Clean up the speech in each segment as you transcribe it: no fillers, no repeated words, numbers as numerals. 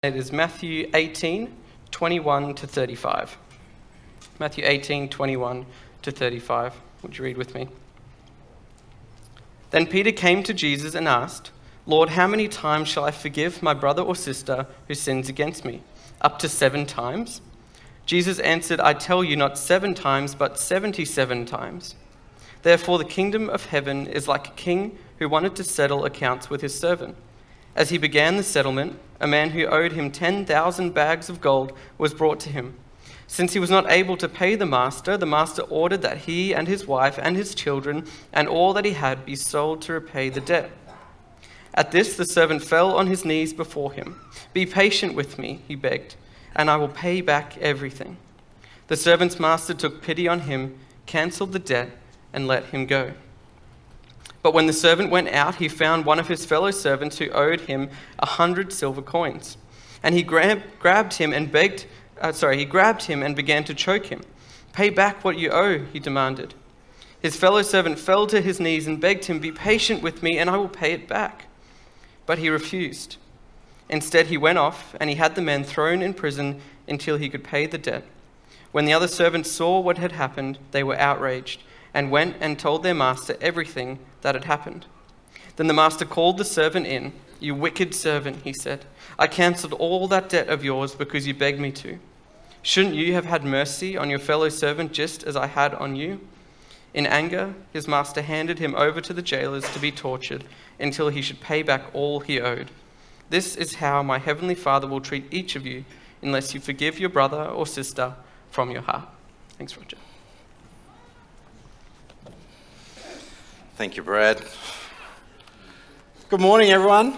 It is Matthew 18, 21 to 35. Matthew 18, 21 to 35. Would you read with me? Then Peter came to Jesus and asked, "Lord, how many times shall I forgive my brother or sister who sins against me? Up to 7 times?" Jesus answered, "I tell you, not 7 times, but 77 times. Therefore the kingdom of heaven is like a king who wanted to settle accounts with his servant. As he began the settlement, a man who owed him 10,000 bags of gold was brought to him. Since he was not able to pay the master ordered that he and his wife and his children and all that he had be sold to repay the debt. At this, the servant fell on his knees before him. 'Be patient with me,' he begged, 'and I will pay back everything.' The servant's master took pity on him, cancelled the debt, and let him go. But when the servant went out, he found one of his fellow servants who owed him 100 silver coins. And he grabbed him and began to choke him. 'Pay back what you owe,' he demanded. His fellow servant fell to his knees and begged him, 'Be patient with me, and I will pay it back.' But he refused. Instead, he went off, and he had the man thrown in prison until he could pay the debt. When the other servants saw what had happened, they were outraged, and went and told their master everything that had happened. Then the master called the servant in. 'You wicked servant,' he said, 'I cancelled all that debt of yours because you begged me to. Shouldn't you have had mercy on your fellow servant just as I had on you?' In anger, his master handed him over to the jailers to be tortured until he should pay back all he owed. This is how my heavenly Father will treat each of you unless you forgive your brother or sister from your heart." Thanks, Roger. Thank you, Brad. Good morning, everyone.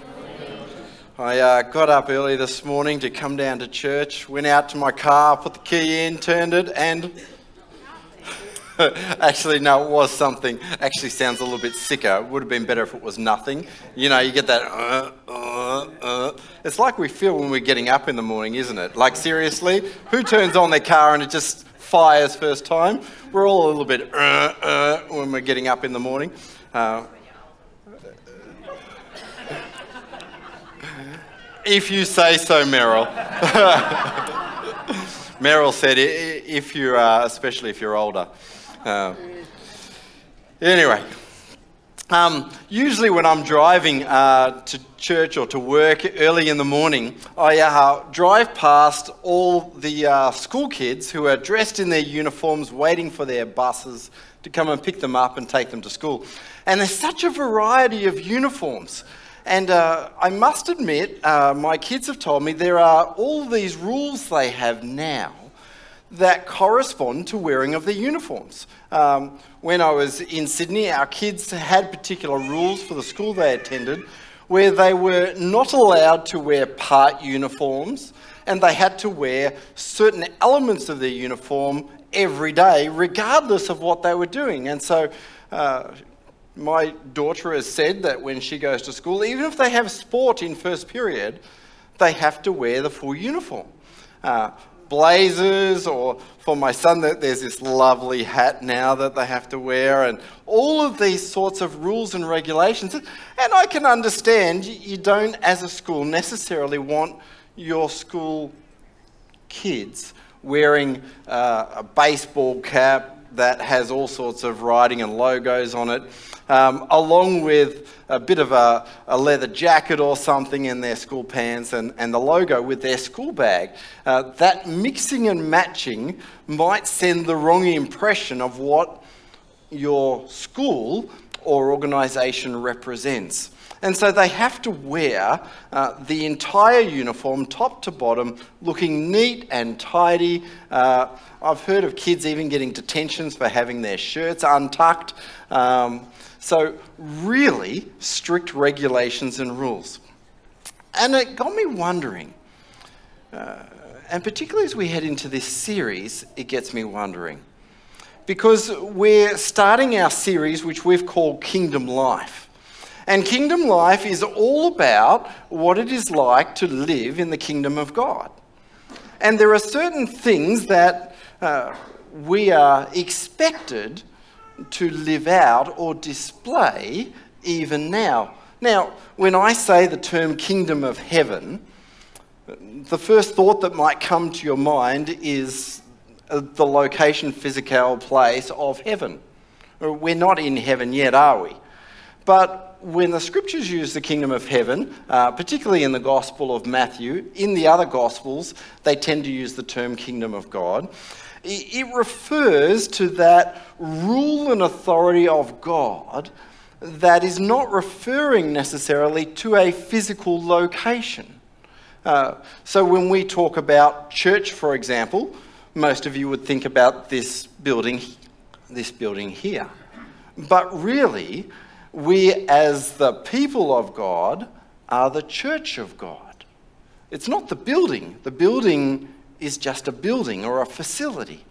I got up early this morning to come down to church, went out to my car, put the key in, turned it, and actually, no, it was something. Actually sounds a little bit sicker. It would have been better if it was nothing. You know, you get that, It's like we feel when we're getting up in the morning, isn't it? Like, seriously, who turns on their car and it just fires first time? We're all a little bit when we're getting up in the morning. If you say so, Meryl. Meryl said, if you are, especially if you're older. Anyway, usually when I'm driving to church or to work early in the morning, I drive past all the school kids who are dressed in their uniforms, waiting for their buses to come and pick them up and take them to school. And there's such a variety of uniforms. And I must admit, my kids have told me there are all these rules they have now that correspond to wearing of their uniforms. When I was in Sydney, our kids had particular rules for the school they attended where they were not allowed to wear part uniforms, and they had to wear certain elements of their uniform every day, regardless of what they were doing. And so my daughter has said that when she goes to school, even if they have sport in first period, they have to wear the full uniform. Blazers, or for my son, there's this lovely hat now that they have to wear, and all of these sorts of rules and regulations. And I can understand you don't, as a school, necessarily want your school kids wearing a baseball cap that has all sorts of writing and logos on it, along with a bit of a leather jacket or something in their school pants and the logo with their school bag. That mixing and matching might send the wrong impression of what your school or organisation represents. And so they have to wear the entire uniform, top to bottom, looking neat and tidy. I've heard of kids even getting detentions for having their shirts untucked. So really strict regulations and rules. And it got me wondering, and particularly as we head into this series, it gets me wondering, because we're starting our series which we've called Kingdom Life. And Kingdom Life is all about what it is like to live in the kingdom of God. And there are certain things that we are expected to live out or display even now. Now, when I say the term kingdom of heaven, The first thought that might come to your mind is the location, physical place of heaven. We're not in heaven yet, are we? But when the scriptures use the kingdom of heaven, particularly in the Gospel of Matthew, in the other Gospels, they tend to use the term kingdom of God. It refers to that rule and authority of God that is not referring necessarily to a physical location. So when we talk about church, for example, most of you would think about this building here. But really, we as the people of God are the church of God. It's not the building. The building is just a building or a facility.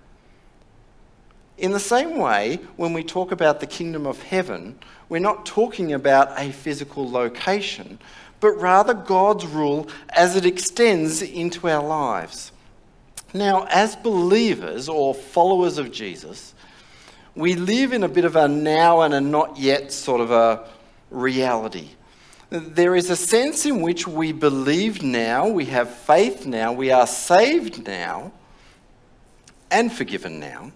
In the same way, when we talk about the kingdom of heaven, we're not talking about a physical location, but rather God's rule as it extends into our lives. Now, as believers or followers of Jesus, we live in a bit of a now and a not yet sort of a reality. There is a sense in which we believe now, we have faith now, we are saved now, and forgiven now.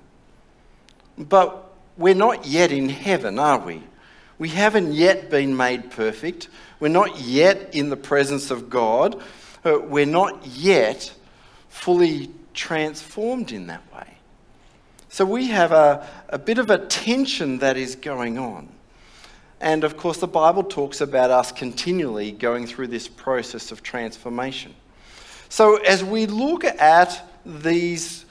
But we're not yet in heaven, are we? We haven't yet been made perfect. We're not yet in the presence of God. We're not yet fully transformed in that way. So we have a bit of a tension that is going on. And of course, the Bible talks about us continually going through this process of transformation. So as we look at these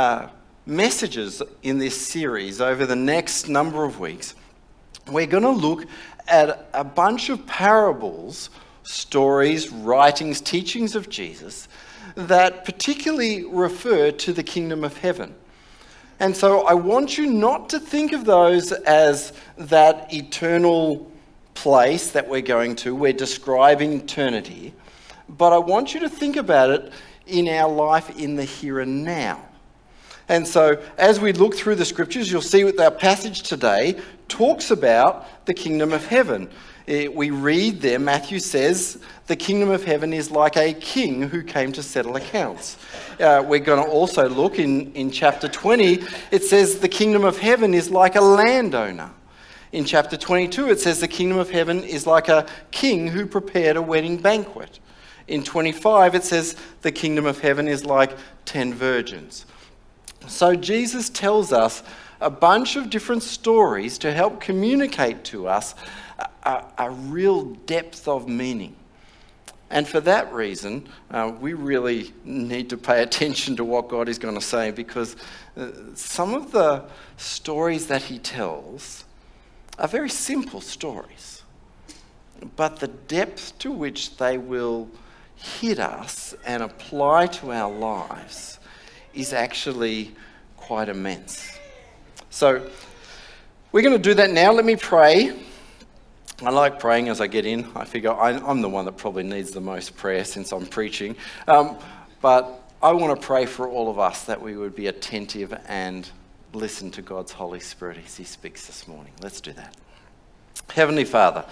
messages in this series over the next number of weeks, we're going to look at a bunch of parables, stories, writings, teachings of Jesus that particularly refer to the kingdom of heaven. And so I want you not to think of those as that eternal place that we're going to. We're describing eternity. But I want you to think about it in our life in the here and now. And so as we look through the scriptures, you'll see what our passage today talks about the kingdom of heaven. We read there, Matthew says, the kingdom of heaven is like a king who came to settle accounts. We're going to also look in chapter 20, it says the kingdom of heaven is like a landowner. In chapter 22, it says the kingdom of heaven is like a king who prepared a wedding banquet. In 25, it says the kingdom of heaven is like 10 virgins. So Jesus tells us a bunch of different stories to help communicate to us a real depth of meaning. And for that reason, we really need to pay attention to what God is going to say, because some of the stories that he tells are very simple stories. But the depth to which they will hit us and apply to our lives is actually quite immense. So we're going to do that now. Let me pray. I like praying as I get in. I figure I'm the one that probably needs the most prayer since I'm preaching. But I want to pray for all of us that we would be attentive and listen to God's Holy Spirit as he speaks this morning. Let's do that. Heavenly Father,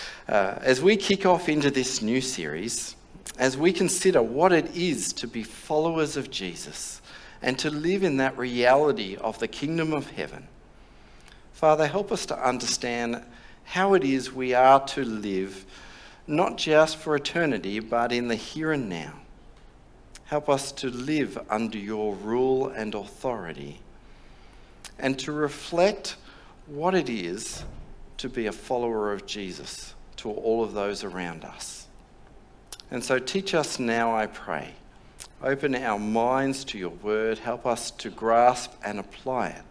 as we kick off into this new series, as we consider what it is to be followers of Jesus and to live in that reality of the kingdom of heaven, Father, help us to understand how it is we are to live, not just for eternity, but in the here and now. Help us to live under your rule and authority, and to reflect what it is to be a follower of Jesus to all of those around us. And so teach us now, I pray. Open our minds to your word. Help us to grasp and apply it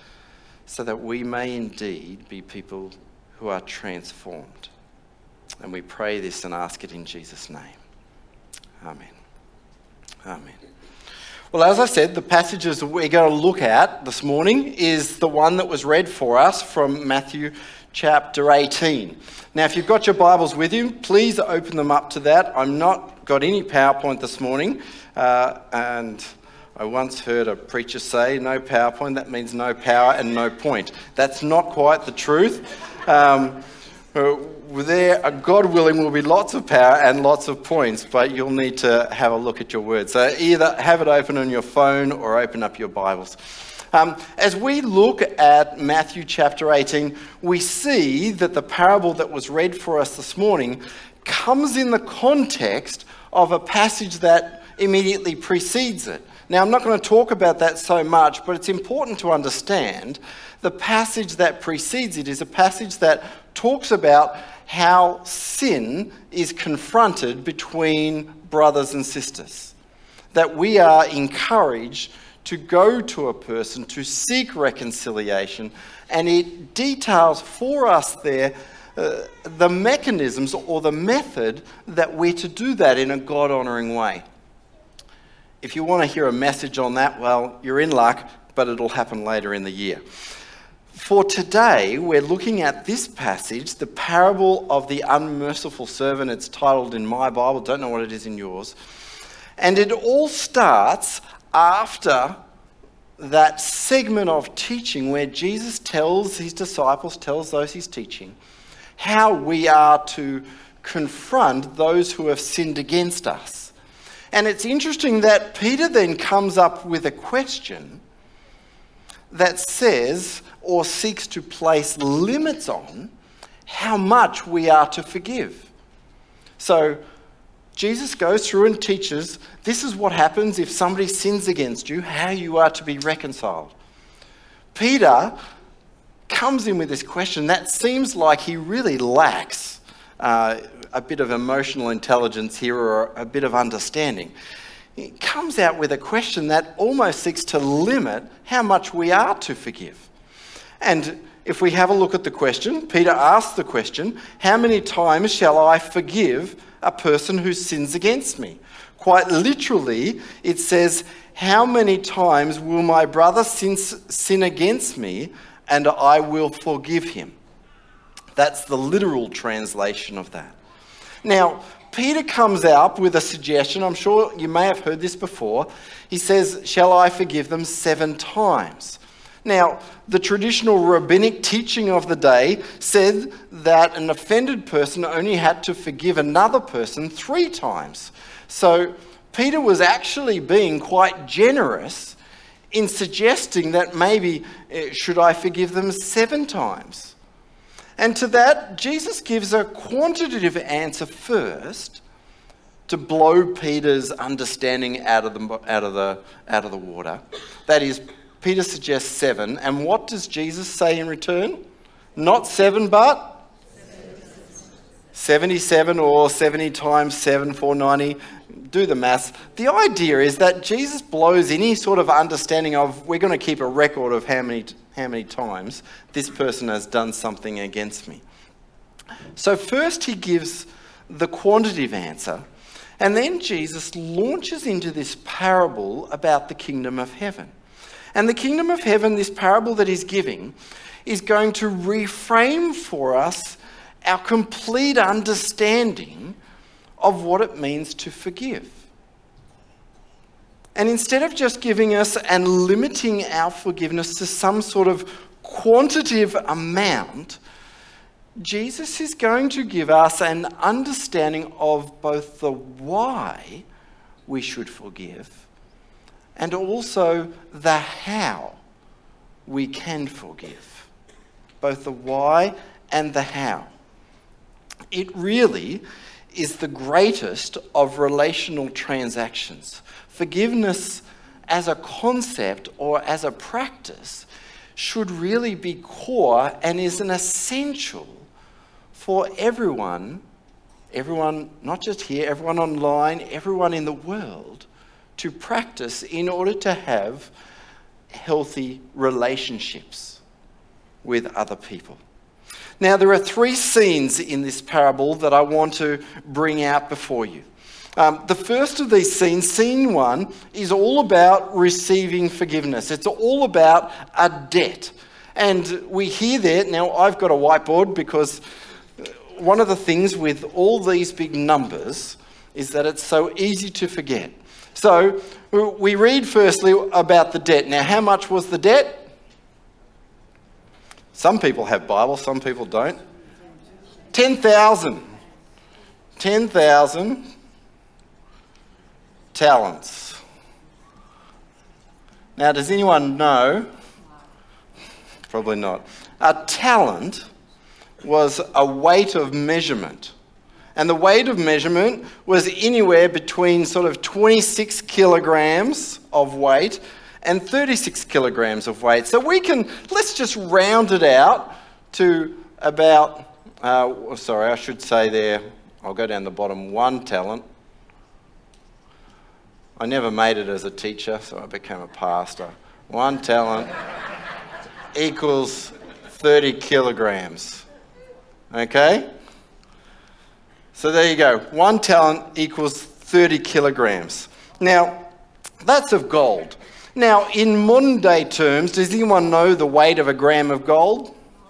so that we may indeed be people who are transformed. And we pray this and ask it in Jesus' name. Amen. Amen. Well, as I said, the passages that we're going to look at this morning is the one that was read for us from Matthew chapter 18. Now, if you've got your Bibles with you, please open them up to that. I've not got any PowerPoint this morning, and I once heard a preacher say, no PowerPoint, that means no power and no point. That's not quite the truth. There, God willing, will be lots of power and lots of points, but you'll need to have a look at your words. So either have it open on your phone or open up your Bibles. As we look at Matthew chapter 18, we see that the parable that was read for us this morning comes in the context of a passage that immediately precedes it. Now, I'm not going to talk about that so much, but it's important to understand the passage that precedes it is a passage that talks about how sin is confronted between brothers and sisters. That we are encouraged to go to a person to seek reconciliation, and it details for us there the mechanisms or the method that we're to do that in a God-honouring way. If you want to hear a message on that, well, you're in luck, but it'll happen later in the year. For today, we're looking at this passage, the parable of the unmerciful servant. It's titled in my Bible, don't know what it is in yours. And it all starts after that segment of teaching where Jesus tells his disciples, tells those he's teaching, how we are to confront those who have sinned against us. And it's interesting that Peter then comes up with a question that says, or seeks to place limits on, how much we are to forgive. So Jesus goes through and teaches, this is what happens if somebody sins against you, how you are to be reconciled. Peter comes in with this question that seems like he really lacks a bit of emotional intelligence here or a bit of understanding. He comes out with a question that almost seeks to limit how much we are to forgive. And if we have a look at the question, Peter asks the question, how many times shall I forgive a person who sins against me? Quite literally, it says, how many times will my brother sin against me and I will forgive him? That's the literal translation of that. Now, Peter comes out with a suggestion. I'm sure you may have heard this before. He says, shall I forgive them 7 times? Now, the traditional rabbinic teaching of the day said that an offended person only had to forgive another person 3 times. So Peter was actually being quite generous in suggesting that maybe, should I forgive them 7 times? And to that, Jesus gives a quantitative answer first to blow Peter's understanding out of the water. That is, Peter suggests 7, and what does Jesus say in return? Not 7, but 77 or 70 times 7, 490. Do the maths. The idea is that Jesus blows any sort of understanding of, we're going to keep a record of how many times this person has done something against me. So first he gives the quantitative answer, and then Jesus launches into this parable about the kingdom of heaven. And the kingdom of heaven, this parable that he's giving, is going to reframe for us our complete understanding of what it means to forgive. And instead of just giving us and limiting our forgiveness to some sort of quantitative amount, Jesus is going to give us an understanding of both the why we should forgive and also the how we can forgive. Both the why and the how. It really is the greatest of relational transactions. Forgiveness as a concept or as a practice should really be core and is an essential for everyone, not just here, everyone online, everyone in the world, to practice in order to have healthy relationships with other people. Now, there are 3 scenes in this parable that I want to bring out before you. The first of these scenes, scene 1, is all about receiving forgiveness. It's all about a debt. And we hear that. Now, I've got a whiteboard because one of the things with all these big numbers is that it's so easy to forget. So we read firstly about the debt. Now, how much was the debt? Some people have Bibles, some people don't. 10,000 talents. Now, does anyone know? Probably not. A talent was a weight of measurement. And the weight of measurement was anywhere between sort of 26 kilograms of weight and 36 kilograms of weight. So let's just round it out to about, I should say there, I'll go down the bottom, 1 talent. I never made it as a teacher, so I became a pastor. 1 talent equals 30 kilograms. Okay? So there you go. 1 talent equals 30 kilograms. Now, that's of gold. Now, in modern day terms, does anyone know the weight of a gram of gold?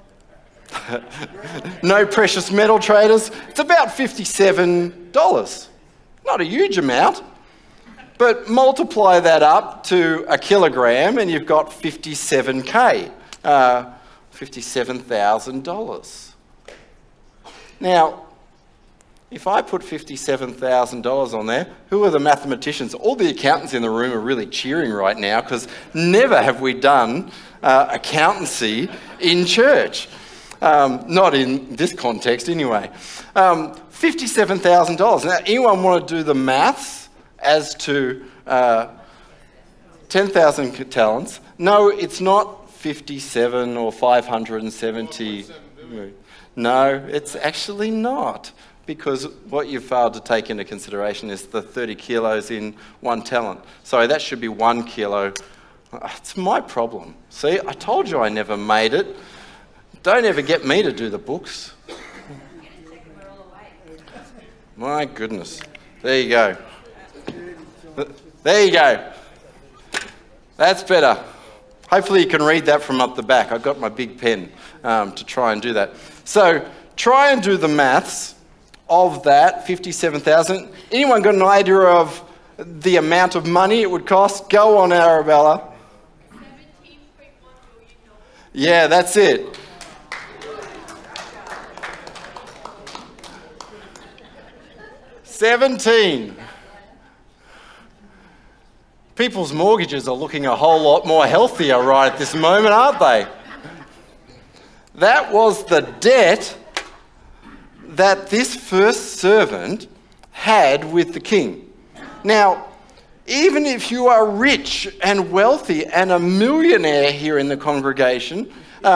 No precious metal traders? It's about $57. Not a huge amount. But multiply that up to a kilogram and you've got $57,000. $57,000. Now, if I put $57,000 on there, who are the mathematicians? All the accountants in the room are really cheering right now because never have we done accountancy in church. Not in this context anyway. $57,000. Now, anyone want to do the maths as to 10,000 talents? No, it's not 57 or 570. No, it's actually not. Because what you've failed to take into consideration is the 30 kilos in 1 talent. Sorry, that should be 1 kilo. It's my problem. See, I told you I never made it. Don't ever get me to do the books. My goodness. There you go. There you go. That's better. Hopefully you can read that from up the back. I've got my big pen to try and do that. So try and do the maths of that, 57,000. Anyone got an idea of the amount of money it would cost? Go on, Arabella. 17.1 billion. Yeah, that's it. $17. People's mortgages are looking a whole lot more healthier right at this moment, aren't they? That was the debt that this first servant had with the king. Now, even if you are rich and wealthy and a millionaire here in the congregation,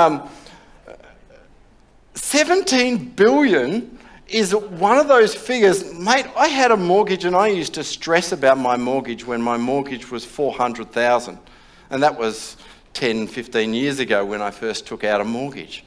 17 billion is one of those figures. Mate, I had a mortgage and I used to stress about my mortgage when my mortgage was 400,000. And that was 10, 15 years ago when I first took out a mortgage.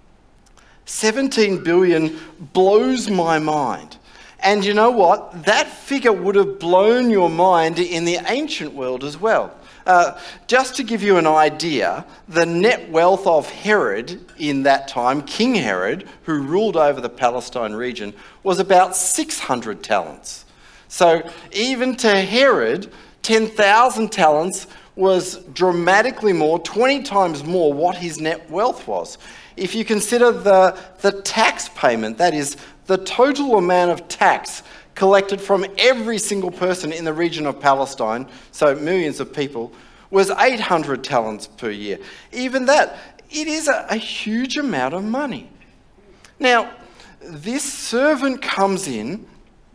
17 billion blows my mind. And you know what? That figure would have blown your mind in the ancient world as well. Just to give you an idea, the net wealth of Herod in that time, King Herod, who ruled over the Palestine region, was about 600 talents. So even to Herod, 10,000 talents was dramatically more, 20 times more what his net wealth was. If you consider the tax payment, that is the total amount of tax collected from every single person in the region of Palestine, so millions of people, was 800 talents per year. Even that, it is a huge amount of money. Now, this servant comes in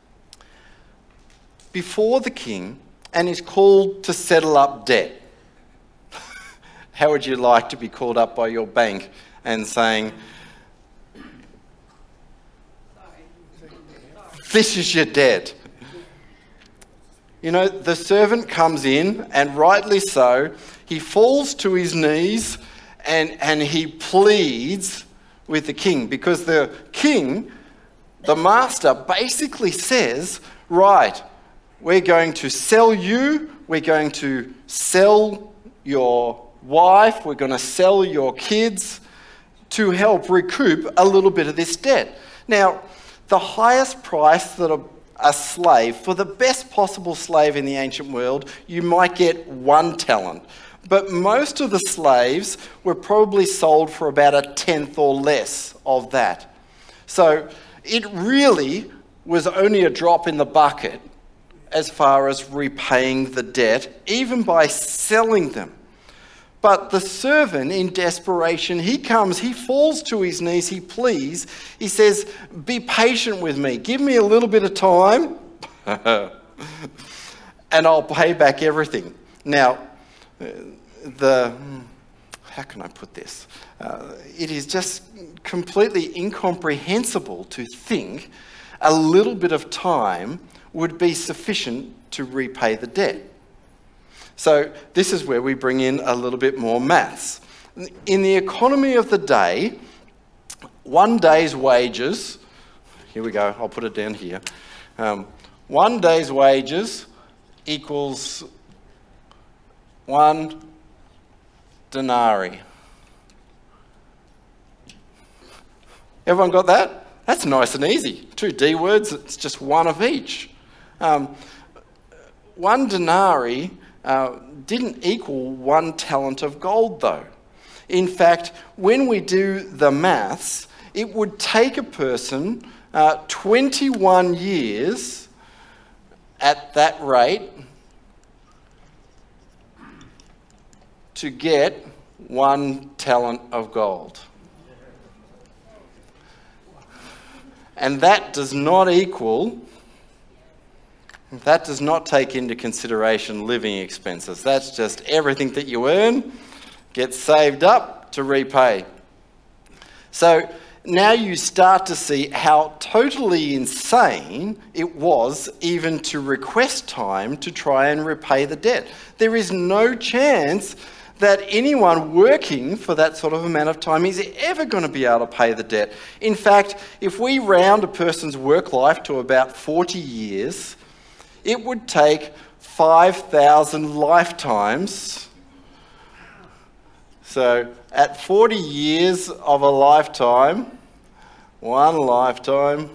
before the king and is called to settle up debt. How would you like to be called up by your bank and saying, this is your debt? You know, the servant comes in, and rightly so, he falls to his knees and he pleads with the king, because the king, the master, basically says, right, we're going to sell you, we're going to sell your wife, we're going to sell your kids to help recoup a little bit of this debt. Now, the highest price that a slave, for the best possible slave in the ancient world, you might get 1 talent. But most of the slaves were probably sold for about 1/10 or less of that. So It really was only a drop in the bucket as far as repaying the debt, even by selling them. But the servant, in desperation, he comes, he falls to his knees, he pleads, he says, "Be patient with me, give me a little bit of time, and I'll pay back everything." Now, how can I put this? It is just completely incomprehensible to think a little bit of time would be sufficient to repay the debt. So this is where we bring in a little bit more maths. In the economy of the day, 1 day's wages, here we go, I'll put it down here. 1 day's wages equals 1 denarii. Everyone got that? That's nice and easy. 2 D words, it's just one of each. 1 denarii didn't equal 1 talent of gold, though. In fact, when we do the maths, it would take a person 21 years at that rate to get 1 talent of gold. And that does not take into consideration living expenses. That's just everything that you earn gets saved up to repay. So now you start to see how totally insane it was even to request time to try and repay the debt. There is no chance that anyone working for that sort of amount of time is ever going to be able to pay the debt. In fact, if we round a person's work life to about 40 years, it would take 5,000 lifetimes. So at 40 years of a lifetime, 1 lifetime,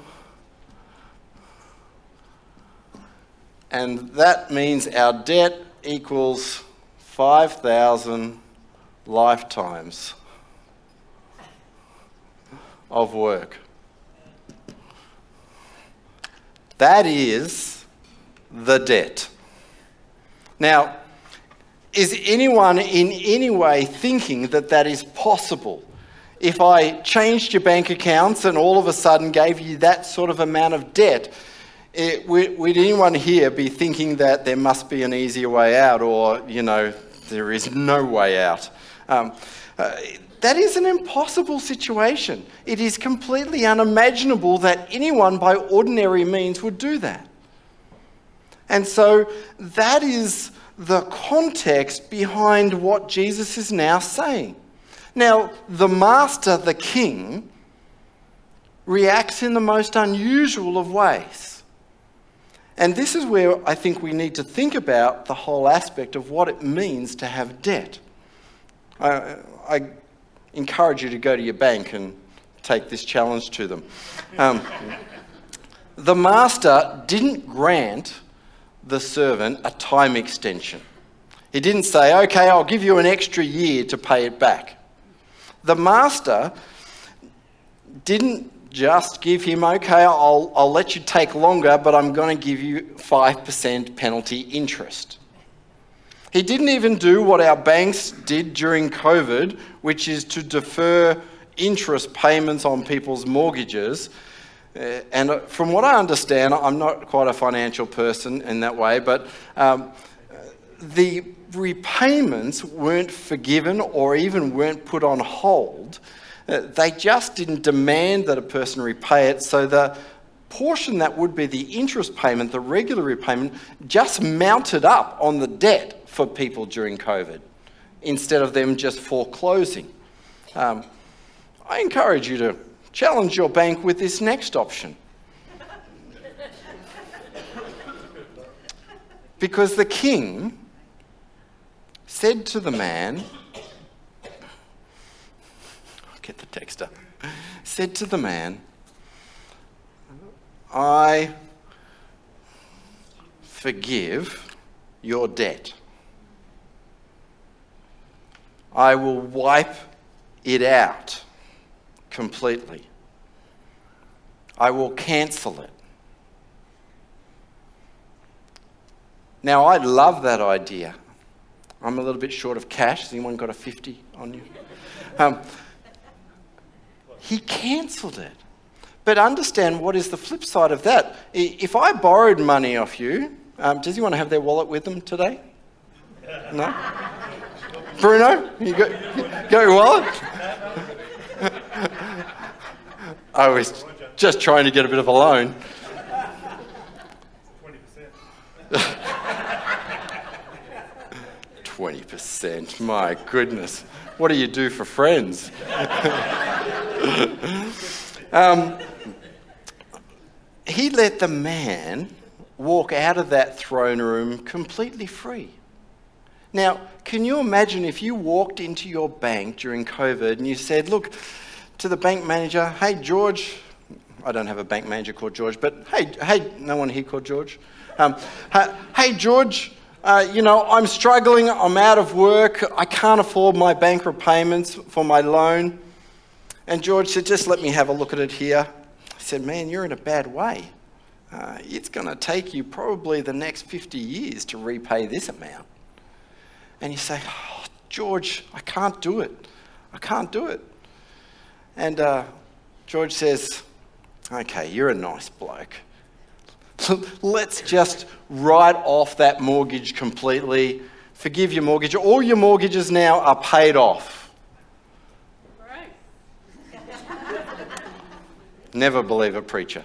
and that means our debt equals 5,000 lifetimes of work. That is the debt. Now, is anyone in any way thinking that that is possible? If I changed your bank accounts and all of a sudden gave you that sort of amount of debt, would anyone here be thinking that there must be an easier way out, or, there is no way out? That is an impossible situation. It is completely unimaginable that anyone by ordinary means would do that. And so that is the context behind what Jesus is now saying. Now, the master, the king, reacts in the most unusual of ways. And this is where I think we need to think about the whole aspect of what it means to have debt. I encourage you to go to your bank and take this challenge to them. The master didn't grant the servant a time extension. He didn't say, "Okay, I'll give you an extra year to pay it back." The master didn't just give him, "Okay, I'll let you take longer, but I'm going to give you 5% penalty interest." He didn't even do what our banks did during COVID, which is to defer interest payments on people's mortgages. And from what I understand, I'm not quite a financial person in that way, but the repayments weren't forgiven or even weren't put on hold. They just didn't demand that a person repay it, so the portion that would be the interest payment, the regular repayment, just mounted up on the debt for people during COVID, instead of them just foreclosing. I encourage you to challenge your bank with this next option. Because the king said to the man, get the text up, said to the man, "I forgive your debt. I will wipe it out completely. I will cancel it. Now, I love that idea. I'm a little bit short of cash. Has anyone got a 50 on you? He cancelled it. But understand what is the flip side of that. If I borrowed money off you, does anyone have their wallet with them today? No? Bruno, you got your wallet? I was just trying to get a bit of a loan. 20%, my goodness. What do you do for friends? He let the man walk out of that throne room completely free. Now, can you imagine if you walked into your bank during COVID and you said, look, to the bank manager, hey, George, I don't have a bank manager called George, but hey, no one here called George. Hey, George, I'm struggling, I'm out of work, I can't afford my bank repayments for my loan. And George said, just let me have a look at it here. I said, man, you're in a bad way. It's going to take you probably the next 50 years to repay this amount. And you say, oh, George, I can't do it. I can't do it. And George says, okay, you're a nice bloke. Let's just write off that mortgage completely. Forgive your mortgage. All your mortgages now are paid off. Right. Never believe a preacher.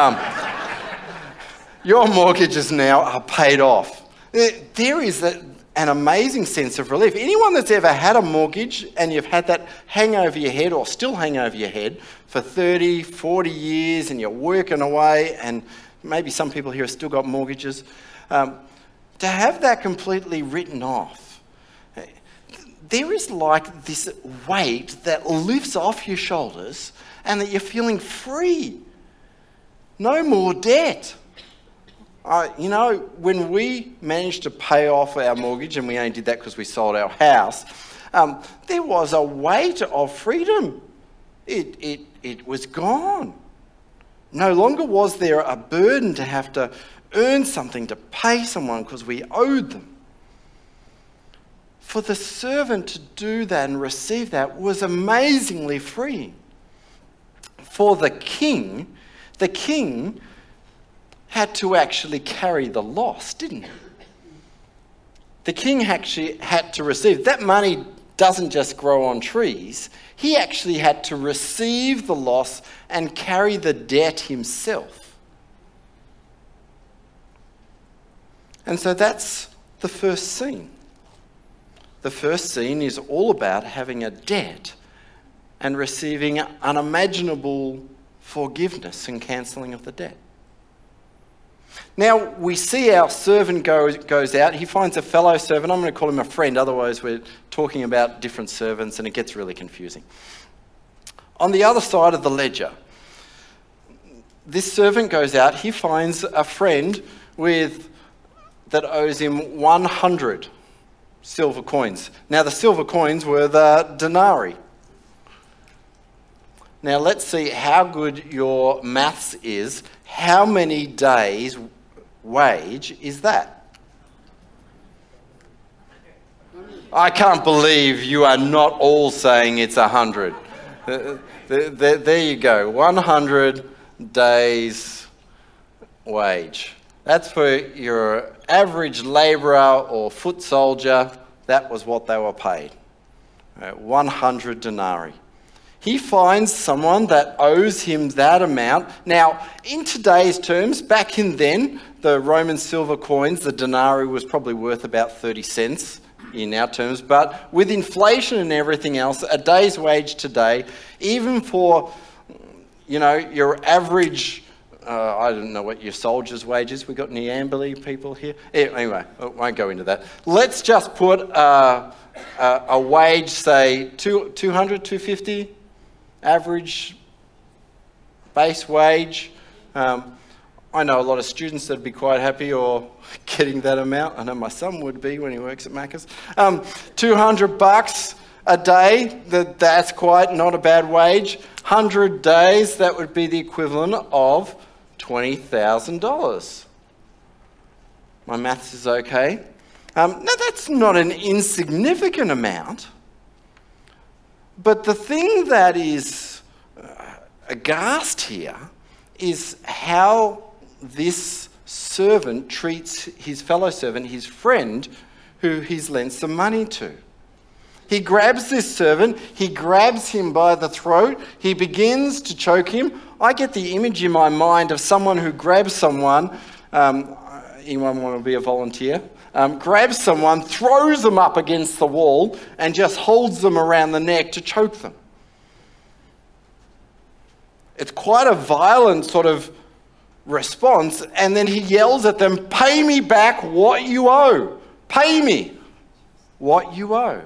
Your mortgages now are paid off. There is an amazing sense of relief. Anyone that's ever had a mortgage and you've had that hang over your head or still hang over your head for 30, 40 years and you're working away, and maybe some people here have still got mortgages, to have that completely written off, there is like this weight that lifts off your shoulders and that you're feeling free. No more debt. When we managed to pay off our mortgage, and we only did that because we sold our house, there was a weight of freedom. It was gone. No longer was there a burden to have to earn something to pay someone because we owed them. For the servant to do that and receive that was amazingly freeing. For the king had to actually carry the loss, didn't he? The king actually had to receive. That money doesn't just grow on trees. He actually had to receive the loss and carry the debt himself. And so that's the first scene. The first scene is all about having a debt and receiving unimaginable forgiveness and cancelling of the debt. Now, we see our servant goes out. He finds a fellow servant. I'm going to call him a friend, otherwise we're talking about different servants and it gets really confusing. On the other side of the ledger, this servant goes out. He finds a friend that owes him 100 silver coins. Now, the silver coins were the denarii. Now, let's see how good your maths is. How many days' wage is that? I can't believe you are not all saying it's 100. There you go, 100 days' wage. That's for your average labourer or foot soldier. That was what they were paid. 100 denarii. He finds someone that owes him that amount. Now, in today's terms, back in then, the Roman silver coins, the denarii was probably worth about 30 cents in our terms. But with inflation and everything else, a day's wage today, even for, your average, I don't know what your soldier's wage is. We got any Amberley people here? Anyway, I won't go into that. Let's just put a wage, say, 200, 250. Average base wage. I know a lot of students that'd be quite happy or getting that amount. I know my son would be when he works at Macca's. $200 a day, that's quite not a bad wage. 100 days, that would be the equivalent of $20,000. My maths is okay. Now, that's not an insignificant amount. But the thing that is aghast here is how this servant treats his fellow servant, his friend, who he's lent some money to. He grabs this servant, he grabs him by the throat, he begins to choke him. I get the image in my mind of someone who grabs someone, anyone want to be a volunteer? Grabs someone, throws them up against the wall, and just holds them around the neck to choke them. It's quite a violent sort of response, and then he yells at them, "Pay me back what you owe. Pay me what you owe."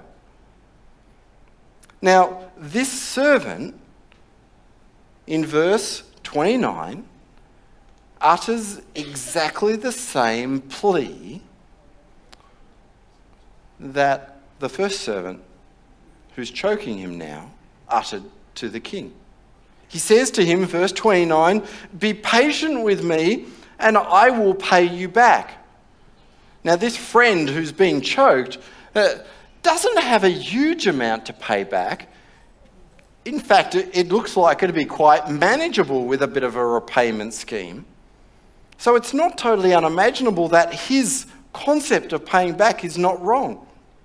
Now, this servant, in verse 29, utters exactly the same plea that the first servant, who's choking him now, uttered to the king. He says to him, verse 29, "Be patient with me and I will pay you back." Now, this friend who's being choked doesn't have a huge amount to pay back. In fact, it looks like it'd be quite manageable with a bit of a repayment scheme. So it's not totally unimaginable that his concept of paying back is not wrong.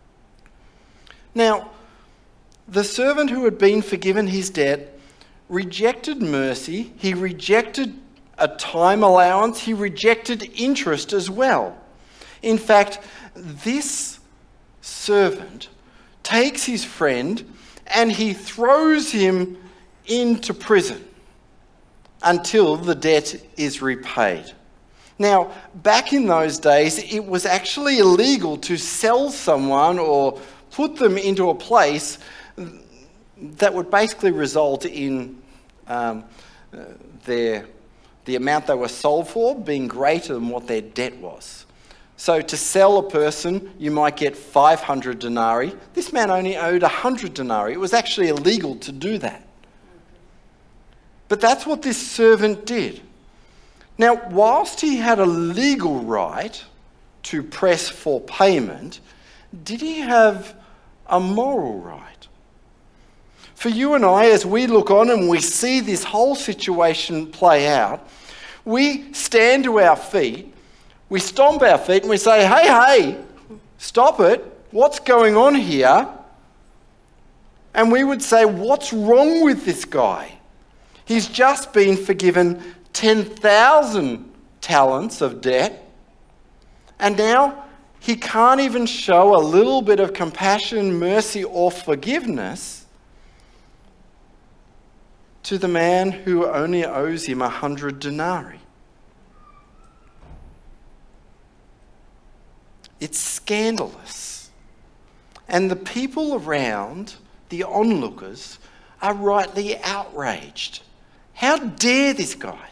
Now, the servant who had been forgiven his debt rejected mercy, he rejected a time allowance, he rejected interest as well. In fact, this servant takes his friend and he throws him into prison until the debt is repaid. Now, back in those days, it was actually illegal to sell someone or put them into a place that would basically result in the amount they were sold for being greater than what their debt was. So to sell a person, you might get 500 denarii. This man only owed 100 denarii. It was actually illegal to do that. But that's what this servant did. Now, whilst he had a legal right to press for payment, did he have a moral right? For you and I, as we look on and we see this whole situation play out, we stand to our feet, we stomp our feet and we say, hey, stop it. What's going on here? And we would say, what's wrong with this guy? He's just been forgiven 10,000 talents of debt, and now he can't even show a little bit of compassion, mercy, or forgiveness to the man who only owes him 100 denarii. It's scandalous. And the people around, the onlookers, are rightly outraged. How dare this guy?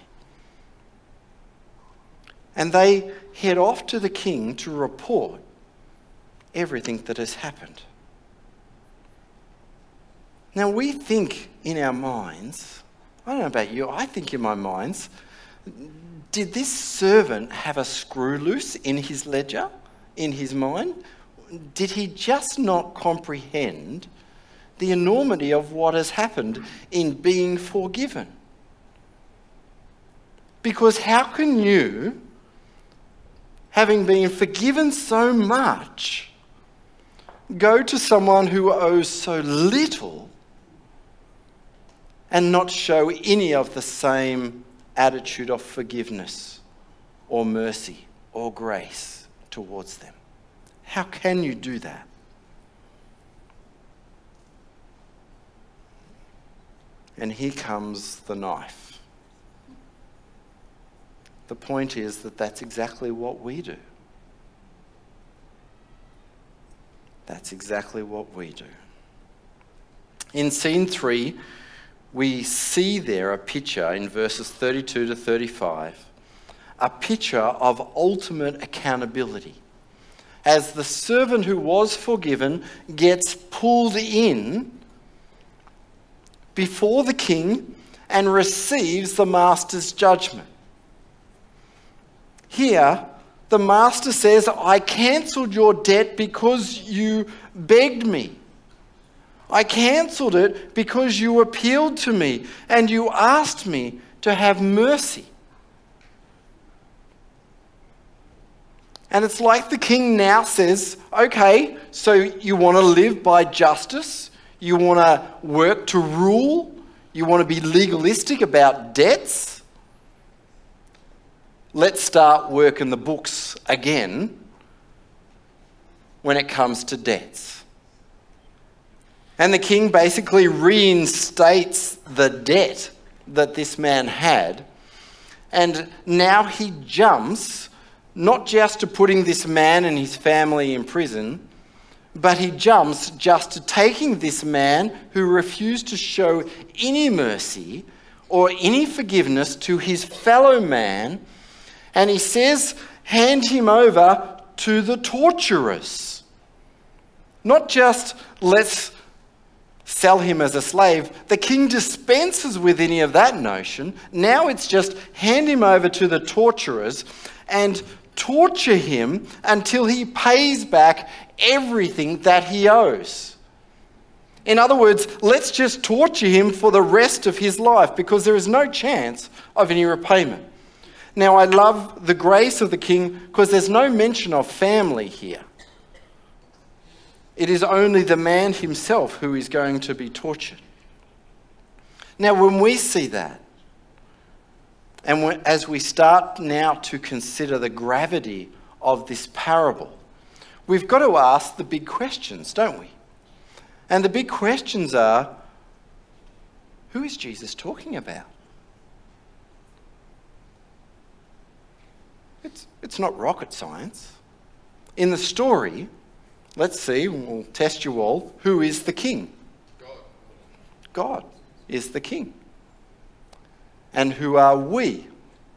And they head off to the king to report everything that has happened. Now we think in our minds, I don't know about you, I think in my minds, did this servant have a screw loose in his ledger, in his mind? Did he just not comprehend the enormity of what has happened in being forgiven? Because how can you, having been forgiven so much, go to someone who owes so little and not show any of the same attitude of forgiveness or mercy or grace towards them? How can you do that? And here comes the knife. The point is that that's exactly what we do. That's exactly what we do. In scene 3, we see there a picture in verses 32 to 35, a picture of ultimate accountability. As the servant who was forgiven gets pulled in before the king and receives the master's judgment. Here, the master says, I cancelled your debt because you begged me. I cancelled it because you appealed to me and you asked me to have mercy. And it's like the king now says, okay, so you want to live by justice? You want to work to rule? You want to be legalistic about debts? Let's start working the books again when it comes to debts. And the king basically reinstates the debt that this man had. And now he jumps not just to putting this man and his family in prison, but he jumps just to taking this man who refused to show any mercy or any forgiveness to his fellow man, and he says, hand him over to the torturers. Not just let's sell him as a slave. The king dispenses with any of that notion. Now it's just hand him over to the torturers and torture him until he pays back everything that he owes. In other words, let's just torture him for the rest of his life because there is no chance of any repayment. Now, I love the grace of the king because there's no mention of family here. It is only the man himself who is going to be tortured. Now, when we see that, and as we start now to consider the gravity of this parable, we've got to ask the big questions, don't we? And the big questions are, who is Jesus talking about? It's not rocket science. In the story, let's see, we'll test you all, who is the king? God is the king. And who are we?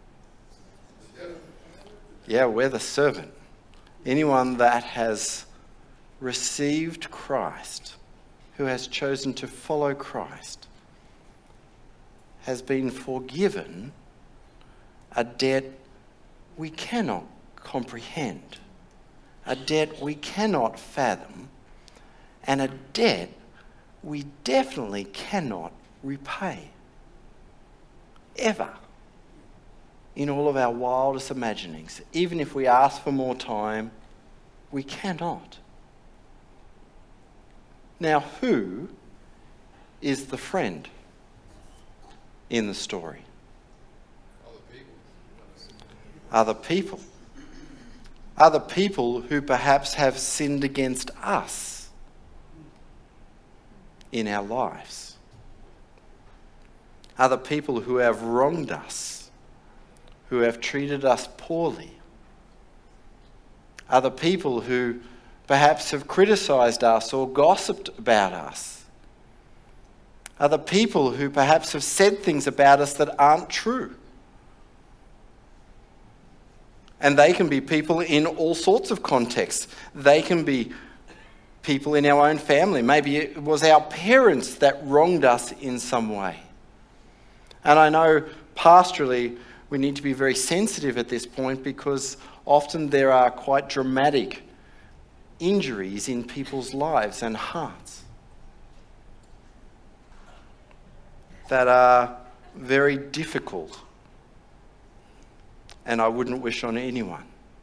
Yeah, we're the servant. Anyone that has received Christ, who has chosen to follow Christ, has been forgiven a debt we cannot comprehend, a debt we cannot fathom, and a debt we definitely cannot repay. Ever. In all of our wildest imaginings. Even if we ask for more time, we cannot. Now, who is the friend in the story? Other people. Other people who perhaps have sinned against us in our lives. Other people who have wronged us, who have treated us poorly. Other people who perhaps have criticized us or gossiped about us. Other people who perhaps have said things about us that aren't true. And they can be people in all sorts of contexts. They can be people in our own family. Maybe it was our parents that wronged us in some way. And I know pastorally we need to be very sensitive at this point because often there are quite dramatic injuries in people's lives and hearts that are very difficult, and I wouldn't wish on anyone,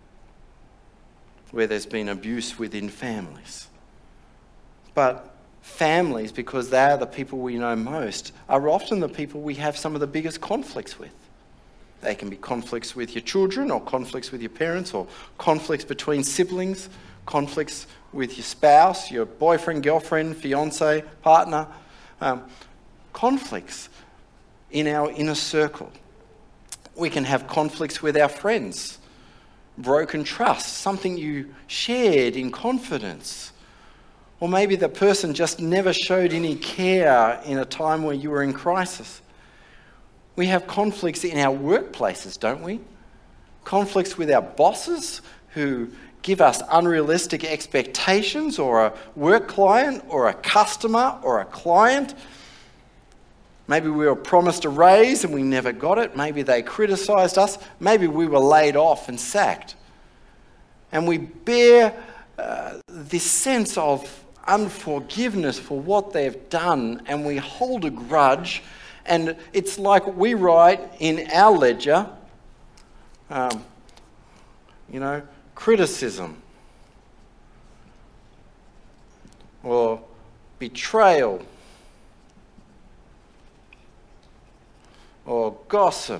where there's been abuse within families. But families, because they are the people we know most, are often the people we have some of the biggest conflicts with. They can be conflicts with your children, or conflicts with your parents, or conflicts between siblings, conflicts with your spouse, your boyfriend, girlfriend, fiance, partner, conflicts in our inner circle. We can have conflicts with our friends, broken trust, something you shared in confidence. Or maybe the person just never showed any care in a time where you were in crisis. We have conflicts in our workplaces, don't we? Conflicts with our bosses who give us unrealistic expectations, or a work client, or a customer, or a client. Maybe we were promised a raise and we never got it. Maybe they criticised us. Maybe we were laid off and sacked. And we bear this sense of unforgiveness for what they've done, and we hold a grudge. And it's like we write in our ledger, criticism or betrayal or gossip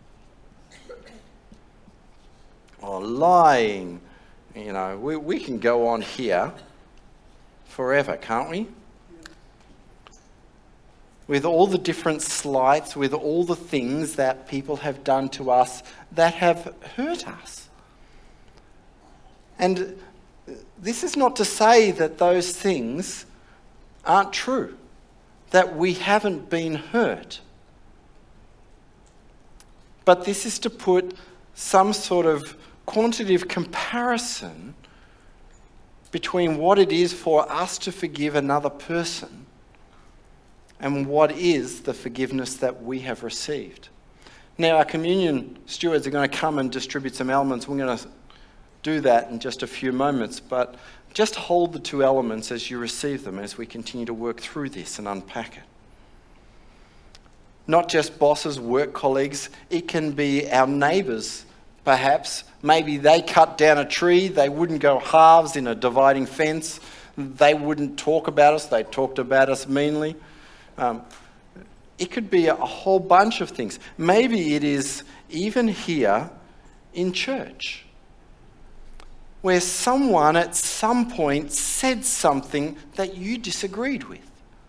or lying. We can go on here forever, can't we? With all the different slights, with all the things that people have done to us that have hurt us. And this is not to say that those things aren't true, that we haven't been hurt. But this is to put some sort of quantitative comparison between what it is for us to forgive another person and what is the forgiveness that we have received. Now, our communion stewards are going to come and distribute some elements. We're going to do that in just a few moments, but just hold the two elements as you receive them as we continue to work through this and unpack it. Not just bosses, work colleagues, it can be our neighbours, perhaps. Maybe they cut down a tree, they wouldn't go halves in a dividing fence, they wouldn't talk about us, they talked about us meanly. It could be a whole bunch of things. Maybe it is even here in church, where someone at some point said something that you disagreed with.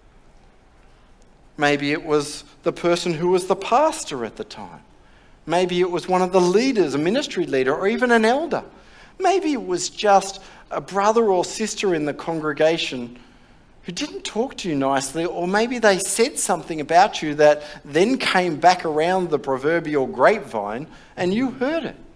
Maybe it was the person who was the pastor at the time. Maybe it was one of the leaders, a ministry leader, or even an elder. Maybe it was just a brother or sister in the congregation who didn't talk to you nicely, or maybe they said something about you that then came back around the proverbial grapevine and you heard it.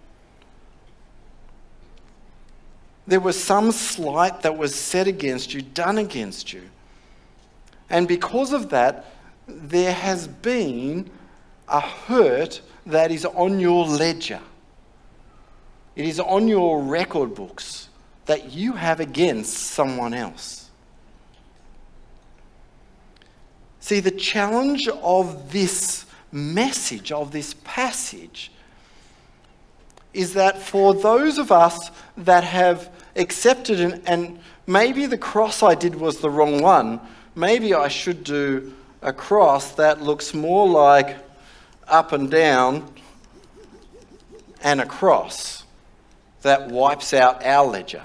There was some slight that was said against you, done against you. And because of that, there has been a hurt that is on your ledger. It is on your record books that you have against someone else. See, the challenge of this message, of this passage, is that for those of us that have accepted, and maybe the cross I did was the wrong one, maybe I should do a cross that looks more like up and down and a cross that wipes out our ledger.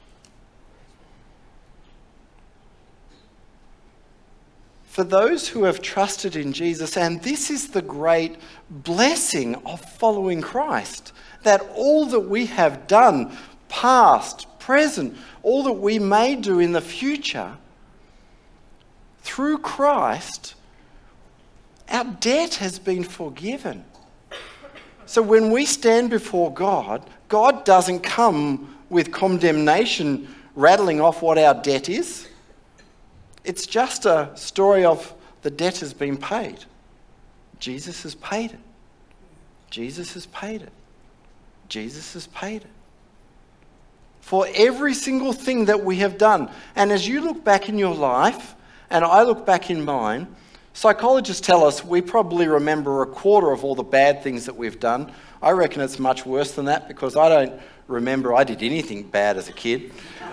For those who have trusted in Jesus, and this is the great blessing of following Christ, that all that we have done, past, present, all that we may do in the future, through Christ, our debt has been forgiven. So when we stand before God, God doesn't come with condemnation rattling off what our debt is. It's just a story of the debt has been paid. Jesus has paid it. Jesus has paid it. Jesus has paid it. For every single thing that we have done. And as you look back in your life, and I look back in mine, psychologists tell us we probably remember a quarter of all the bad things that we've done. I reckon it's much worse than that because I don't remember I did anything bad as a kid.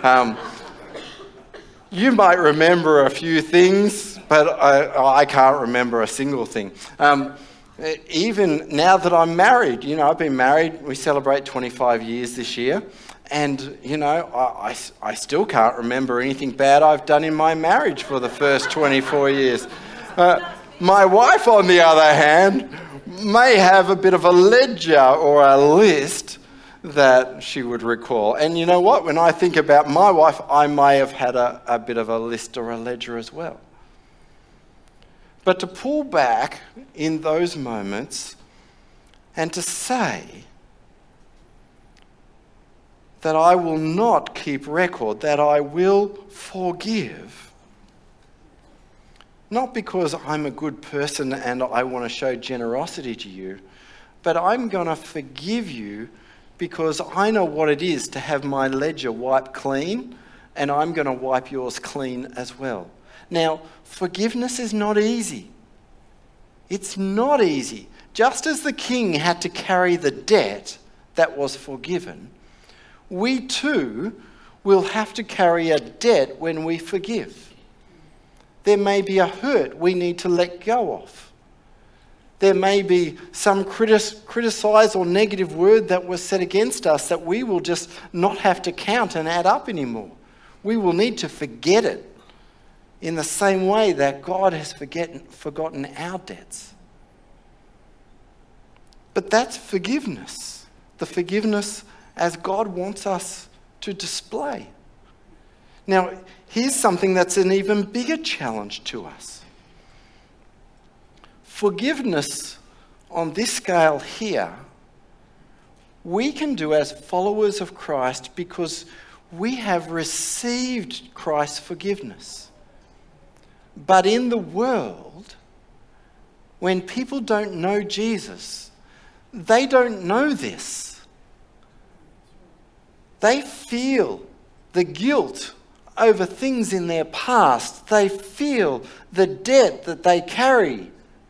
You might remember a few things, but I can't remember a single thing. Even now that I'm married, I've been married, we celebrate 25 years this year. And, I still can't remember anything bad I've done in my marriage for the first 24 years. My wife, on the other hand, may have a bit of a ledger or a list that she would recall. And you know what? When I think about my wife, I may have had a bit of a list or a ledger as well. But to pull back in those moments and to say that I will not keep record, that I will forgive, not because I'm a good person and I want to show generosity to you, but I'm going to forgive you because I know what it is to have my ledger wiped clean, and I'm going to wipe yours clean as well. Now, forgiveness is not easy. It's not easy. Just as the king had to carry the debt that was forgiven, we too will have to carry a debt when we forgive. There may be a hurt we need to let go of. There may be some criticized or negative word that was said against us that we will just not have to count and add up anymore. We will need to forget it in the same way that God has forgotten our debts. But that's forgiveness. The forgiveness as God wants us to display. Now, here's something that's an even bigger challenge to us. Forgiveness on this scale here, we can do as followers of Christ because we have received Christ's forgiveness. But in the world, when people don't know Jesus, they don't know this. They feel the guilt over things in their past. They feel the debt that they carry.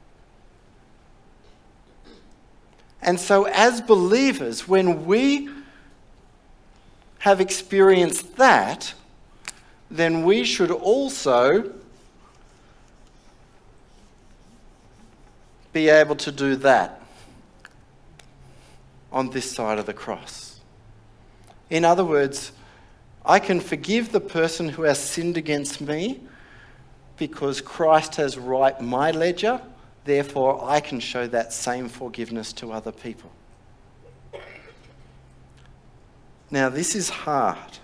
And so as believers, when we have experienced that, then we should also be able to do that on this side of the cross. In other words, I can forgive the person who has sinned against me because Christ has wiped my ledger. Therefore, I can show that same forgiveness to other people. Now, this is hard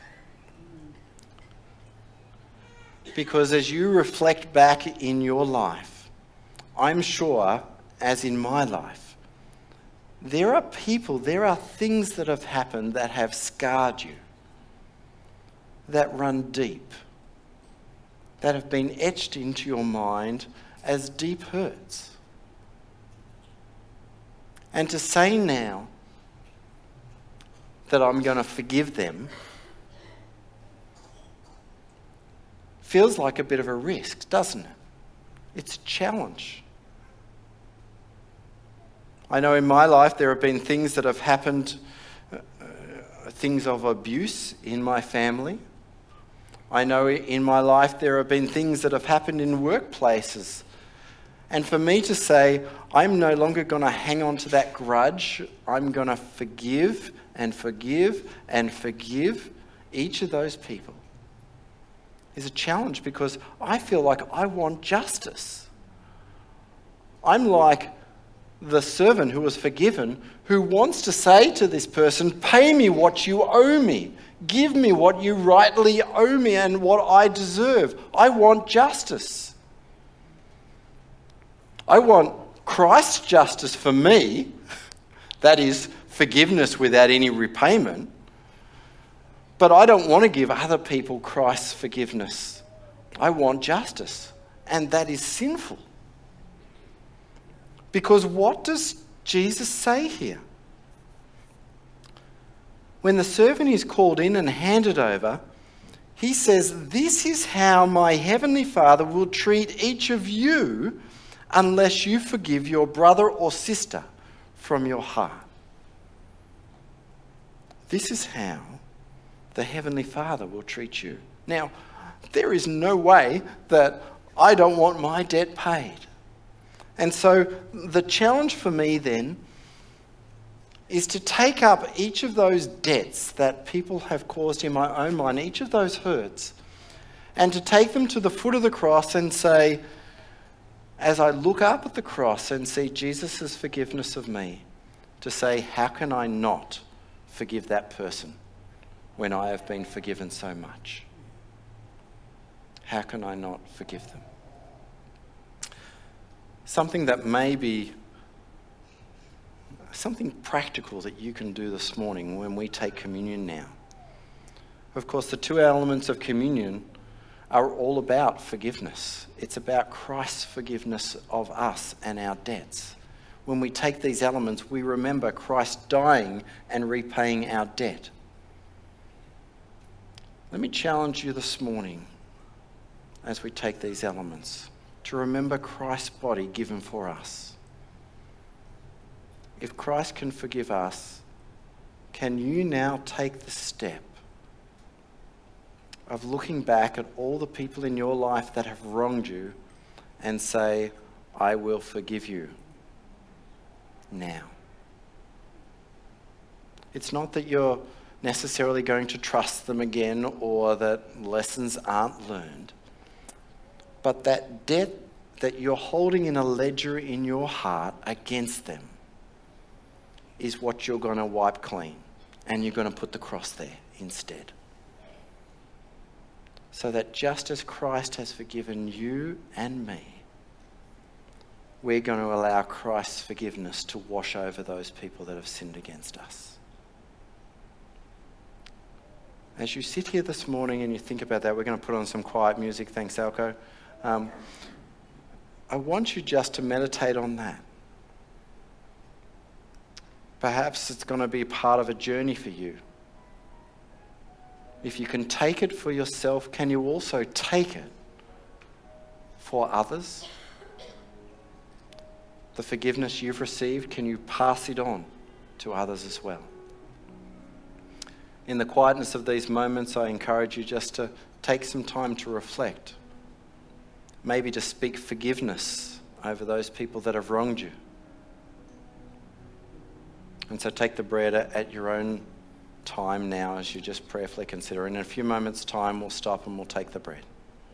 because as you reflect back in your life, I'm sure, as in my life, there are people, there are things that have happened that have scarred you, that run deep, that have been etched into your mind as deep hurts. And to say now that I'm going to forgive them feels like a bit of a risk, doesn't it? It's a challenge. I know in my life there have been things that have happened, things of abuse in my family. I know in my life there have been things that have happened in workplaces. And for me to say, I'm no longer going to hang on to that grudge, I'm going to forgive and forgive and forgive each of those people, is a challenge because I feel like I want justice. I'm like the servant who was forgiven, who wants to say to this person, pay me what you owe me. Give me what you rightly owe me and what I deserve. I want justice. I want Christ's justice for me, that is forgiveness without any repayment. But I don't want to give other people Christ's forgiveness. I want justice, and that is sinful. Because what does Jesus say here? When the servant is called in and handed over, he says, this is how my heavenly Father will treat each of you unless you forgive your brother or sister from your heart. This is how the heavenly Father will treat you. Now, there is no way that I don't want my debt paid. And so the challenge for me then is to take up each of those debts that people have caused in my own mind, each of those hurts, and to take them to the foot of the cross and say, as I look up at the cross and see Jesus' forgiveness of me, to say, how can I not forgive that person when I have been forgiven so much? How can I not forgive them? Something that may be something practical that you can do this morning when we take communion now. Of course, the two elements of communion are all about forgiveness. It's about Christ's forgiveness of us and our debts. When we take these elements, we remember Christ dying and repaying our debt. Let me challenge you this morning as we take these elements to remember Christ's body given for us. If Christ can forgive us, can you now take the step of looking back at all the people in your life that have wronged you and say, I will forgive you now? It's not that you're necessarily going to trust them again or that lessons aren't learned, but that debt that you're holding in a ledger in your heart against them is what you're going to wipe clean, and you're going to put the cross there instead. So that just as Christ has forgiven you and me, we're going to allow Christ's forgiveness to wash over those people that have sinned against us. As you sit here this morning and you think about that, we're going to put on some quiet music. Thanks, Alco. I want you just to meditate on that. Perhaps it's going to be part of a journey for you. If you can take it for yourself, can you also take it for others? The forgiveness you've received, can you pass it on to others as well? In the quietness of these moments, I encourage you just to take some time to reflect. Maybe to speak forgiveness over those people that have wronged you. And so take the bread at your own time now as you just prayerfully consider. In a few moments' time, we'll stop and we'll take the bread.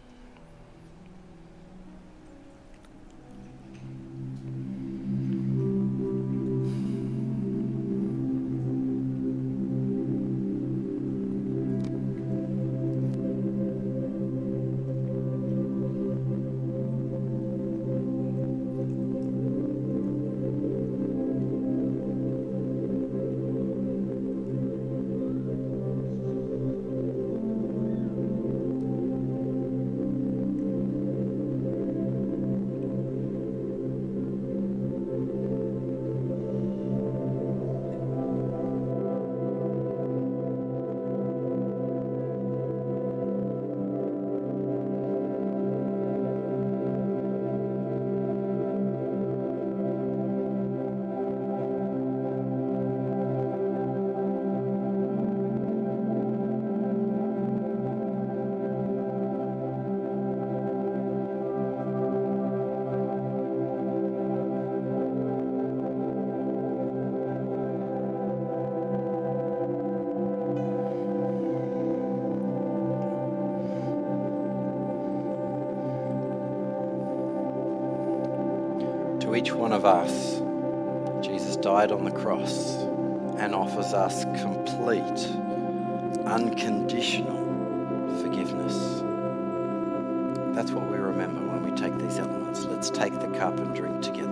To each one of us, Jesus died on the cross and offers us complete, unconditional forgiveness. That's what we remember when we take these elements. Let's take the cup and drink together.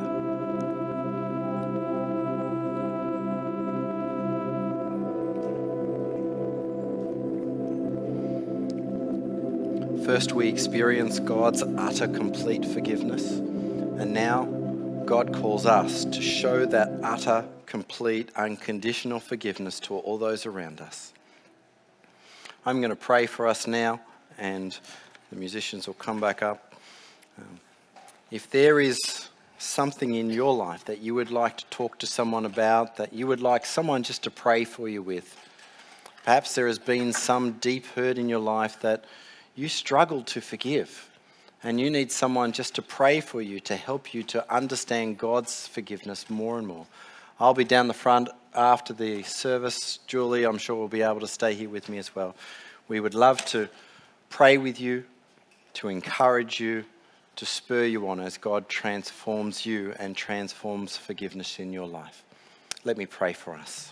First, we experience God's utter, complete forgiveness, and now God calls us to show that utter, complete, unconditional forgiveness to all those around us. I'm going to pray for us now, and the musicians will come back up. If there is something in your life that you would like to talk to someone about, that you would like someone just to pray for you with, perhaps there has been some deep hurt in your life that you struggle to forgive, and you need someone just to pray for you, to help you to understand God's forgiveness more and more. I'll be down the front after the service. Julie, I'm sure, will be able to stay here with me as well. We would love to pray with you, to encourage you, to spur you on as God transforms you and transforms forgiveness in your life. Let me pray for us.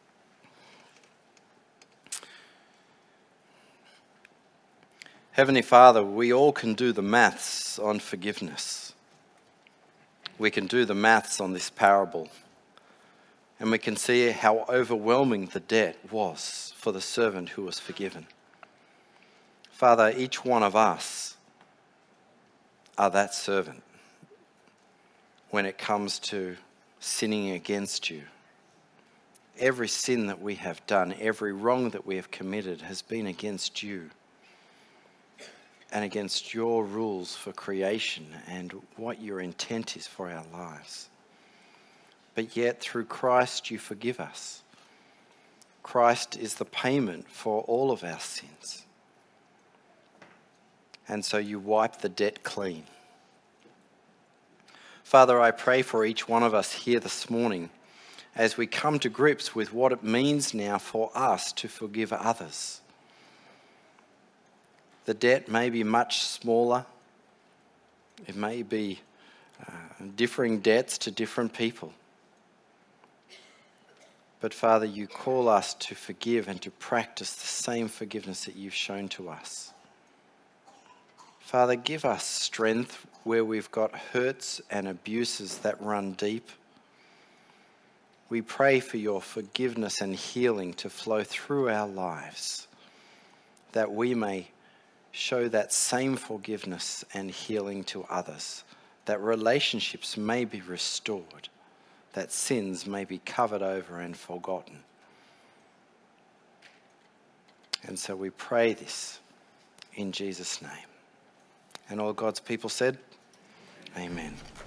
Heavenly Father, we all can do the maths on forgiveness. We can do the maths on this parable. And we can see how overwhelming the debt was for the servant who was forgiven. Father, each one of us are that servant when it comes to sinning against you. Every sin that we have done, every wrong that we have committed has been against you and against your rules for creation and what your intent is for our lives. But yet through Christ you forgive us. Christ is the payment for all of our sins. And so you wipe the debt clean. Father, I pray for each one of us here this morning as we come to grips with what it means now for us to forgive others. The debt may be much smaller. It may be differing debts to different people. But Father, you call us to forgive and to practice the same forgiveness that you've shown to us. Father, give us strength where we've got hurts and abuses that run deep. We pray for your forgiveness and healing to flow through our lives, that we may show that same forgiveness and healing to others, that relationships may be restored, that sins may be covered over and forgotten. And so we pray this in Jesus' name. And all God's people said, Amen.